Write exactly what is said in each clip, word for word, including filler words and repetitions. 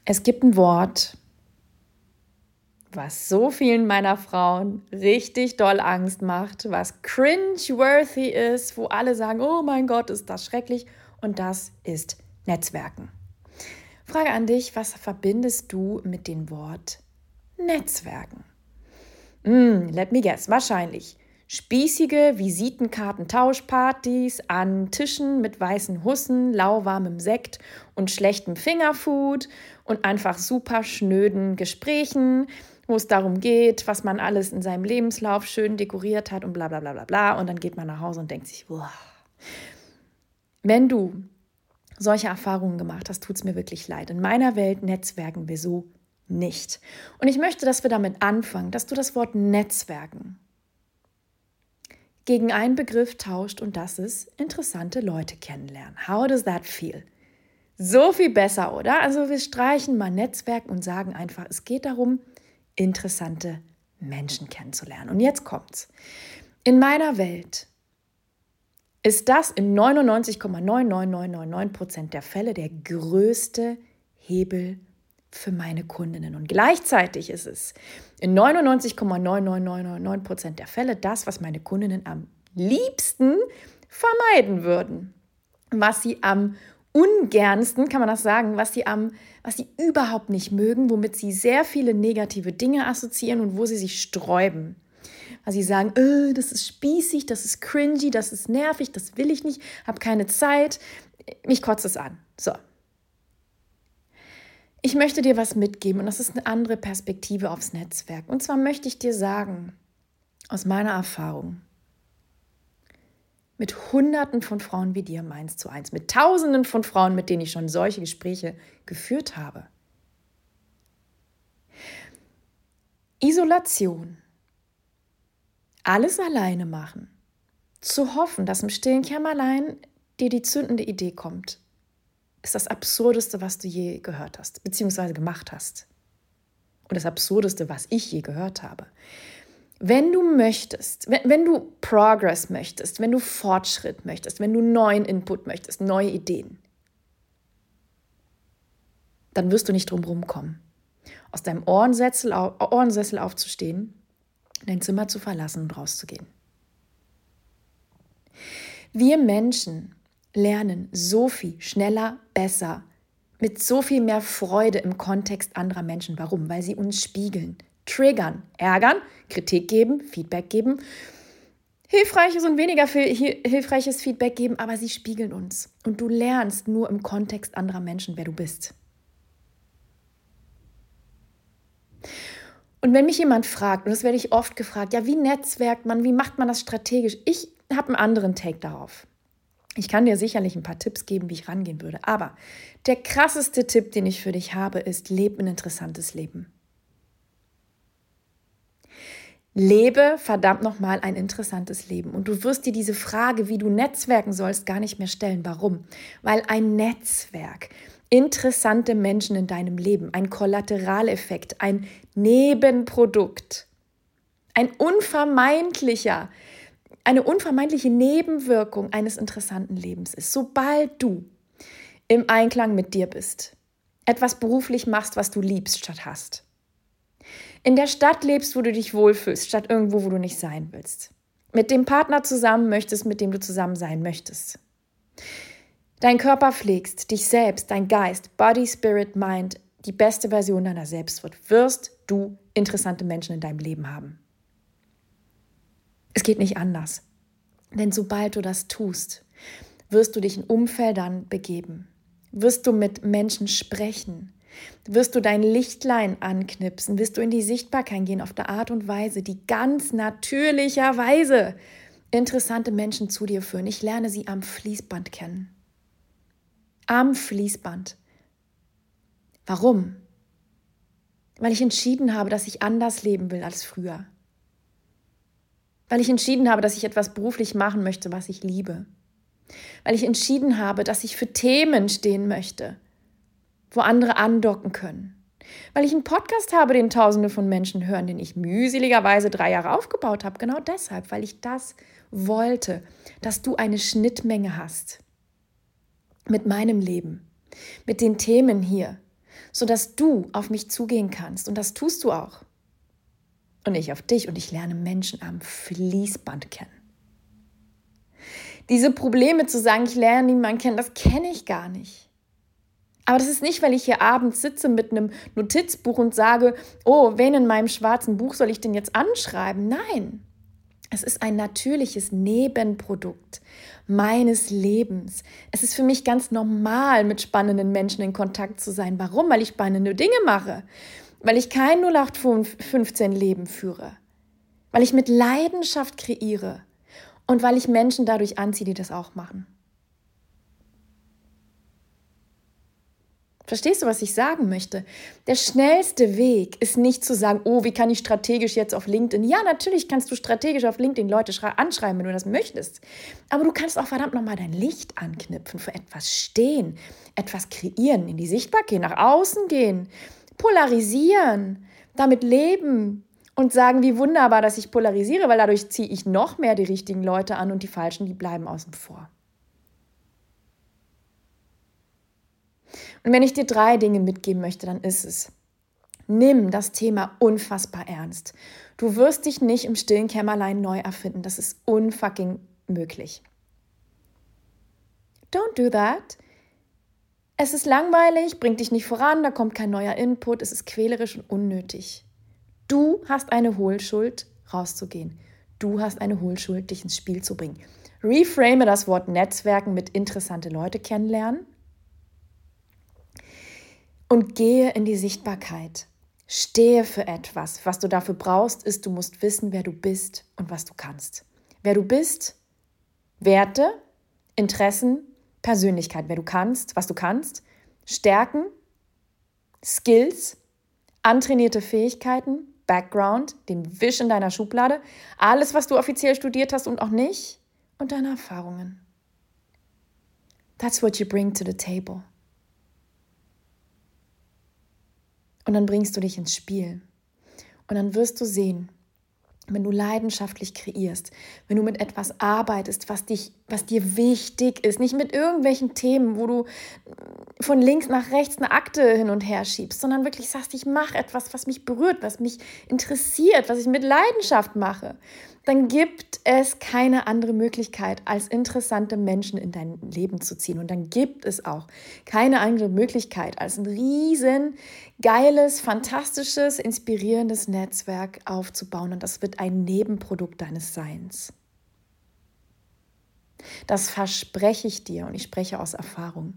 Es gibt ein Wort, was so vielen meiner Frauen richtig doll Angst macht, was cringe-worthy ist, wo alle sagen, oh mein Gott, ist das schrecklich, und das ist Netzwerken. Frage an dich, was verbindest du mit dem Wort Netzwerken? Mm, let me guess, wahrscheinlich spießige Visitenkartentauschpartys an Tischen mit weißen Hussen, lauwarmem Sekt und schlechtem Fingerfood und einfach super schnöden Gesprächen, wo es darum geht, was man alles in seinem Lebenslauf schön dekoriert hat und bla bla bla bla bla. Und dann geht man nach Hause und denkt sich, boah. Wenn du solche Erfahrungen gemacht hast, tut es mir wirklich leid. In meiner Welt netzwerken wir so nicht. Und ich möchte, dass wir damit anfangen, dass du das Wort Netzwerken gegen einen Begriff tauscht, und das ist interessante Leute kennenlernen. How does that feel? So viel besser, oder? Also wir streichen mal Netzwerk und sagen einfach, es geht darum, interessante Menschen kennenzulernen. Und jetzt kommt's. In meiner Welt ist das in neunundneunzig Komma neun neun neun neun neun Prozent der Fälle der größte Hebel für meine Kundinnen. Und gleichzeitig ist es in neunundneunzig Komma neun neun neun neun neun Prozent der Fälle das, was meine Kundinnen am liebsten vermeiden würden. Was sie am ungernsten, kann man das sagen, was sie, am, was sie überhaupt nicht mögen, womit sie sehr viele negative Dinge assoziieren und wo sie sich sträuben. Weil sie sagen, äh, das ist spießig, das ist cringy, das ist nervig, das will ich nicht, habe keine Zeit, mich kotzt es an. So. Ich möchte dir was mitgeben, und das ist eine andere Perspektive aufs Netzwerk. Und zwar möchte ich dir sagen, aus meiner Erfahrung, mit Hunderten von Frauen wie dir im Eins zu eins, mit Tausenden von Frauen, mit denen ich schon solche Gespräche geführt habe. Isolation, alles alleine machen, zu hoffen, dass im stillen Kämmerlein dir die zündende Idee kommt, ist das Absurdeste, was du je gehört hast, beziehungsweise gemacht hast. Und das Absurdeste, was ich je gehört habe. Wenn du möchtest, wenn, wenn du Progress möchtest, wenn du Fortschritt möchtest, wenn du neuen Input möchtest, neue Ideen, dann wirst du nicht drum rumkommen, aus deinem Ohrensessel, Ohrensessel aufzustehen, dein Zimmer zu verlassen und rauszugehen. Wir Menschen lernen so viel schneller, besser, mit so viel mehr Freude im Kontext anderer Menschen. Warum? Weil sie uns spiegeln, triggern, ärgern, Kritik geben, Feedback geben, hilfreiches und weniger hilfreiches Feedback geben, aber sie spiegeln uns. Und du lernst nur im Kontext anderer Menschen, wer du bist. Und wenn mich jemand fragt, und das werde ich oft gefragt, ja, wie netzwerkt man, wie macht man das strategisch? Ich habe einen anderen Take darauf. Ich kann dir sicherlich ein paar Tipps geben, wie ich rangehen würde. Aber der krasseste Tipp, den ich für dich habe, ist, lebe ein interessantes Leben. Lebe verdammt nochmal ein interessantes Leben. Und du wirst dir diese Frage, wie du netzwerken sollst, gar nicht mehr stellen. Warum? Weil ein Netzwerk, interessante Menschen in deinem Leben, ein Kollateraleffekt, ein Nebenprodukt, ein unvermeidlicher Eine unvermeidliche Nebenwirkung eines interessanten Lebens ist, sobald du im Einklang mit dir bist, etwas beruflich machst, was du liebst statt hasst, in der Stadt lebst, wo du dich wohlfühlst, statt irgendwo, wo du nicht sein willst, mit dem Partner zusammen möchtest, mit dem du zusammen sein möchtest, deinen Körper pflegst, dich selbst, dein Geist, Body, Spirit, Mind, die beste Version deiner selbst wird, wirst du interessante Menschen in deinem Leben haben. Es geht nicht anders, denn sobald du das tust, wirst du dich in Umfeldern begeben, wirst du mit Menschen sprechen, wirst du dein Lichtlein anknipsen, wirst du in die Sichtbarkeit gehen auf eine Art und Weise, die ganz natürlicherweise interessante Menschen zu dir führen. Ich lerne sie am Fließband kennen. Am Fließband. Warum? Weil ich entschieden habe, dass ich anders leben will als früher. Weil ich entschieden habe, dass ich etwas beruflich machen möchte, was ich liebe. Weil ich entschieden habe, dass ich für Themen stehen möchte, wo andere andocken können. Weil ich einen Podcast habe, den Tausende von Menschen hören, den ich mühseligerweise drei Jahre aufgebaut habe. Genau deshalb, weil ich das wollte, dass du eine Schnittmenge hast mit meinem Leben, mit den Themen hier, sodass du auf mich zugehen kannst. Und das tust du auch. Und ich auf dich und ich lerne Menschen am Fließband kennen. Diese Probleme zu sagen, ich lerne niemanden kennen, das kenne ich gar nicht. Aber das ist nicht, weil ich hier abends sitze mit einem Notizbuch und sage, oh, wen in meinem schwarzen Buch soll ich denn jetzt anschreiben? Nein, es ist ein natürliches Nebenprodukt meines Lebens. Es ist für mich ganz normal, mit spannenden Menschen in Kontakt zu sein. Warum? Weil ich spannende Dinge mache. Weil ich kein null acht fünfzehn Leben führe. Weil ich mit Leidenschaft kreiere. Und weil ich Menschen dadurch anziehe, die das auch machen. Verstehst du, was ich sagen möchte? Der schnellste Weg ist nicht zu sagen, oh, wie kann ich strategisch jetzt auf LinkedIn? Ja, natürlich kannst du strategisch auf LinkedIn Leute anschreiben, wenn du das möchtest. Aber du kannst auch verdammt nochmal dein Licht anknüpfen, für etwas stehen, etwas kreieren, in die Sichtbarkeit gehen, nach außen gehen, polarisieren, damit leben und sagen, wie wunderbar, dass ich polarisiere, weil dadurch ziehe ich noch mehr die richtigen Leute an und die falschen, die bleiben außen vor. Und wenn ich dir drei Dinge mitgeben möchte, dann ist es, nimm das Thema unfassbar ernst. Du wirst dich nicht im stillen Kämmerlein neu erfinden. Das ist unfucking möglich. Don't do that. Es ist langweilig, bringt dich nicht voran, da kommt kein neuer Input, es ist quälerisch und unnötig. Du hast eine Hohlschuld, rauszugehen. Du hast eine Hohlschuld, dich ins Spiel zu bringen. Reframe das Wort Netzwerken mit interessante Leute kennenlernen. Und gehe in die Sichtbarkeit. Stehe für etwas. Was du dafür brauchst, ist, du musst wissen, wer du bist und was du kannst. Wer du bist, Werte, Interessen, Persönlichkeit. Wer du kannst, was du kannst, Stärken, Skills, antrainierte Fähigkeiten, Background, den Wisch in deiner Schublade, alles, was du offiziell studiert hast und auch nicht, und deine Erfahrungen. That's what you bring to the table. Und dann bringst du dich ins Spiel. Und dann wirst du sehen, wenn du leidenschaftlich kreierst, wenn du mit etwas arbeitest, was dich, was dir wichtig ist, nicht mit irgendwelchen Themen, wo du von links nach rechts eine Akte hin und her schiebst, sondern wirklich sagst, ich mache etwas, was mich berührt, was mich interessiert, was ich mit Leidenschaft mache, dann gibt es keine andere Möglichkeit, als interessante Menschen in dein Leben zu ziehen. Und dann gibt es auch keine andere Möglichkeit, als ein riesen, geiles, fantastisches, inspirierendes Netzwerk aufzubauen. Und das wird ein Nebenprodukt deines Seins. Das verspreche ich dir und ich spreche aus Erfahrung.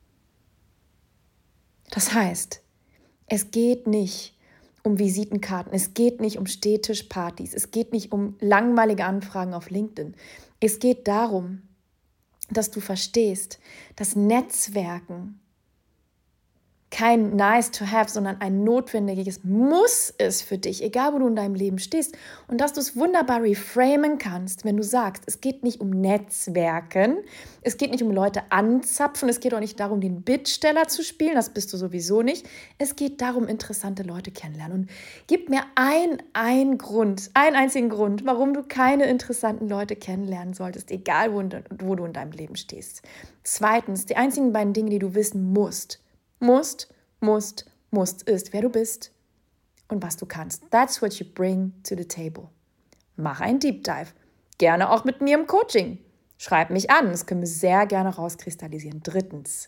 Das heißt, es geht nicht um Visitenkarten, es geht nicht um Stehtischpartys, es geht nicht um langweilige Anfragen auf LinkedIn. Es geht darum, dass du verstehst, dass Netzwerken kein nice to have, sondern ein notwendiges Muss ist für dich, egal wo du in deinem Leben stehst. Und dass du es wunderbar reframen kannst, wenn du sagst, es geht nicht um Netzwerken, es geht nicht um Leute anzapfen, es geht auch nicht darum, den Bittsteller zu spielen, das bist du sowieso nicht. Es geht darum, interessante Leute kennenlernen. Und gib mir ein, ein Grund, einen einzigen Grund, warum du keine interessanten Leute kennenlernen solltest, egal wo, wo du in deinem Leben stehst. Zweitens, die einzigen beiden Dinge, die du wissen musst, Musst, musst, musst ist, wer du bist und was du kannst. That's what you bring to the table. Mach einen Deep Dive. Gerne auch mit mir im Coaching. Schreib mich an, das können wir sehr gerne rauskristallisieren. Drittens,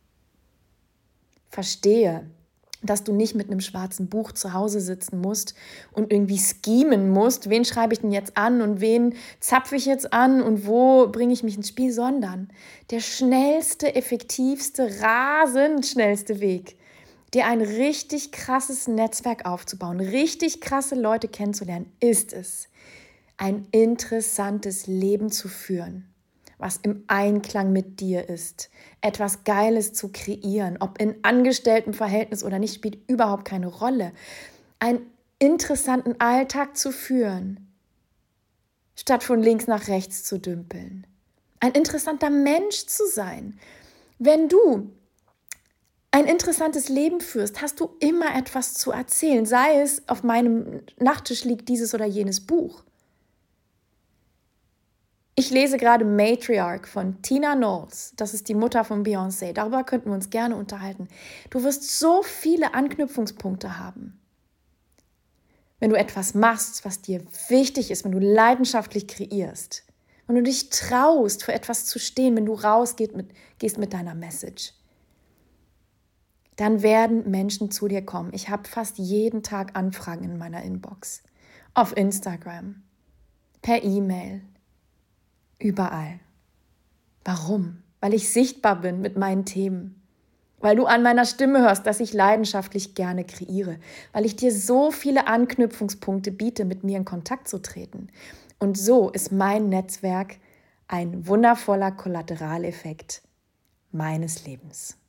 verstehe, dass du nicht mit einem schwarzen Buch zu Hause sitzen musst und irgendwie schemen musst, wen schreibe ich denn jetzt an und wen zapfe ich jetzt an und wo bringe ich mich ins Spiel, sondern der schnellste, effektivste, rasend schnellste Weg, dir ein richtig krasses Netzwerk aufzubauen, richtig krasse Leute kennenzulernen, ist es, ein interessantes Leben zu führen, was im Einklang mit dir ist, etwas Geiles zu kreieren, ob in Angestelltenverhältnis oder nicht, spielt überhaupt keine Rolle. Einen interessanten Alltag zu führen, statt von links nach rechts zu dümpeln. Ein interessanter Mensch zu sein. Wenn du ein interessantes Leben führst, hast du immer etwas zu erzählen, sei es auf meinem Nachttisch liegt dieses oder jenes Buch. Ich lese gerade Matriarch von Tina Knowles. Das ist die Mutter von Beyoncé. Darüber könnten wir uns gerne unterhalten. Du wirst so viele Anknüpfungspunkte haben. Wenn du etwas machst, was dir wichtig ist, wenn du leidenschaftlich kreierst, wenn du dich traust, für etwas zu stehen, wenn du rausgehst mit, gehst mit deiner Message, dann werden Menschen zu dir kommen. Ich habe fast jeden Tag Anfragen in meiner Inbox. Auf Instagram, per E-Mail, überall. Warum? Weil ich sichtbar bin mit meinen Themen. Weil du an meiner Stimme hörst, dass ich leidenschaftlich gerne kreiere. Weil ich dir so viele Anknüpfungspunkte biete, mit mir in Kontakt zu treten. Und so ist mein Netzwerk ein wundervoller Kollateraleffekt meines Lebens.